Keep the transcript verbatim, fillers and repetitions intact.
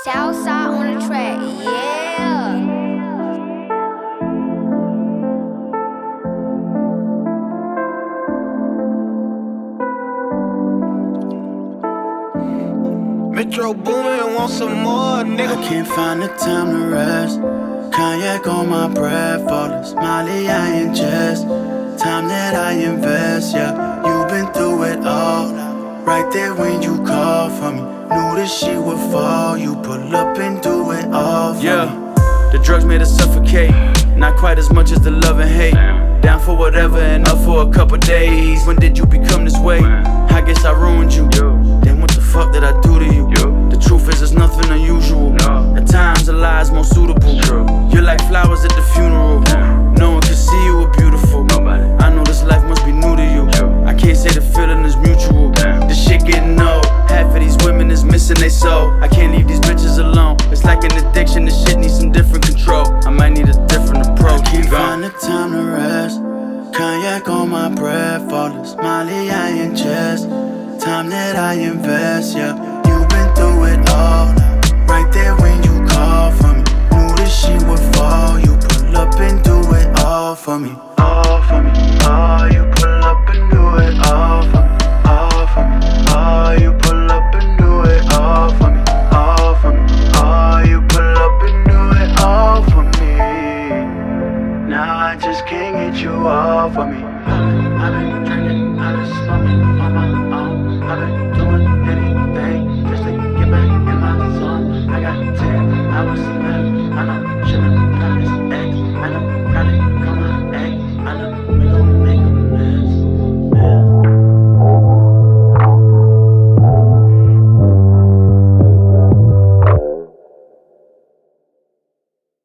Southside on the track, yeah. Metro Boomin, want some more, nigga. I can't find the time to rest. Cognac on my breath, falling Molly I ingest. Time that I invest, yeah. You've been through it all. Right there when you called for me, knew this shit would fall. You pull up and do it all for yeah. me. The drugs made us suffocate, not quite as much as the love and hate. Down for whatever and up for a couple days. When did you become this way? I guess I ruined you. Then what the fuck did I do to you? The truth is, it's nothing unusual. At times, a lie is more suitable. You're like flowers at the funeral. No one can see you were beautiful. I know this life must be new to you. I can't say the feeling is mutual. This shit getting old. Half of these women is missing they soul. I can't leave these bitches alone. It's like an addiction. This shit needs some different control. I might need a different approach. I can't find the time to rest. Cognac on my breath, falling Molly I ingest. Time that I invest, yeah.